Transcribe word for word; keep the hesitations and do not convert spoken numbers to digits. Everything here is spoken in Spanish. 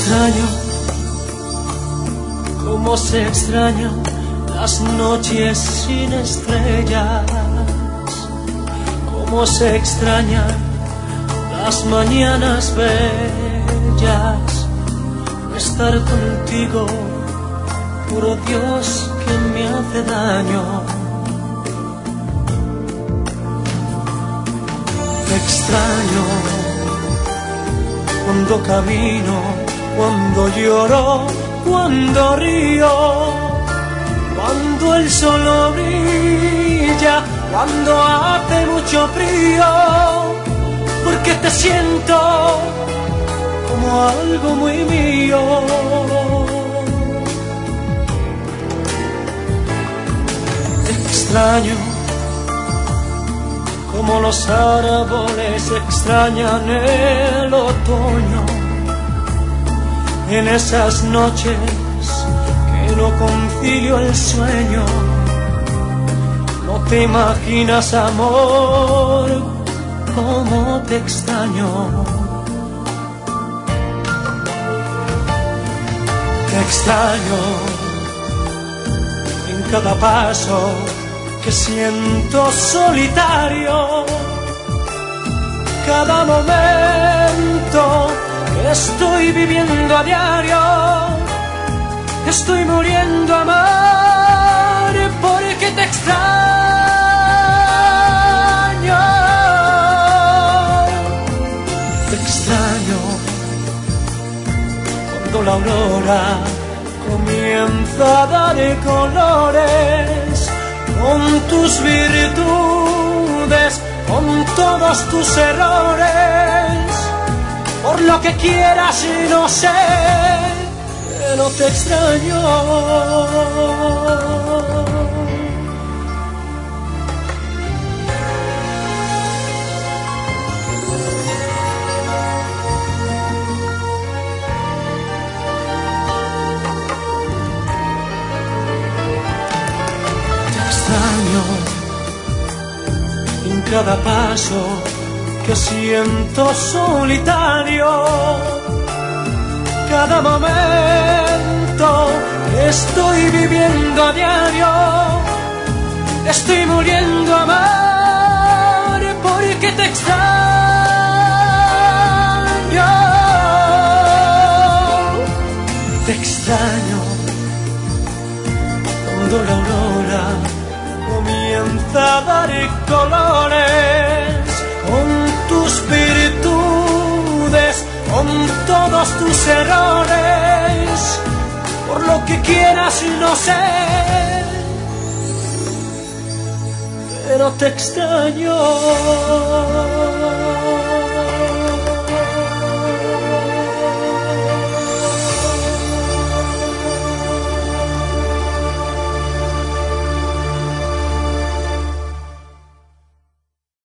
extraño, cómo se extrañan las noches sin estrellas, cómo se extrañan las mañanas bellas. No estar contigo, puro Dios, que me hace daño. Te extraño cuando camino, cuando lloro, cuando río, cuando el sol brilla, cuando hace mucho frío, porque te siento como algo muy mío. Te extraño como los árboles extrañan el otoño, en esas noches que no concilio el sueño. No te imaginas, amor, cómo te extraño. Te extraño en cada paso que siento solitario, cada momento que estoy viviendo a diario. Estoy muriendo, amor, porque te extraño. Te extraño cuando la aurora comienza a dar colores, con tus virtudes, con todos tus errores. Por lo que quieras y no sé, no te extraño. Te extraño en cada paso que siento solitario, cada momento que estoy viviendo a diario. Estoy muriendo, amor, porque te extraño. Te extraño cuando la aurora comienza a dar colores, con tus virtudes, con todos tus errores. Por lo que quieras y no sé, pero te extraño.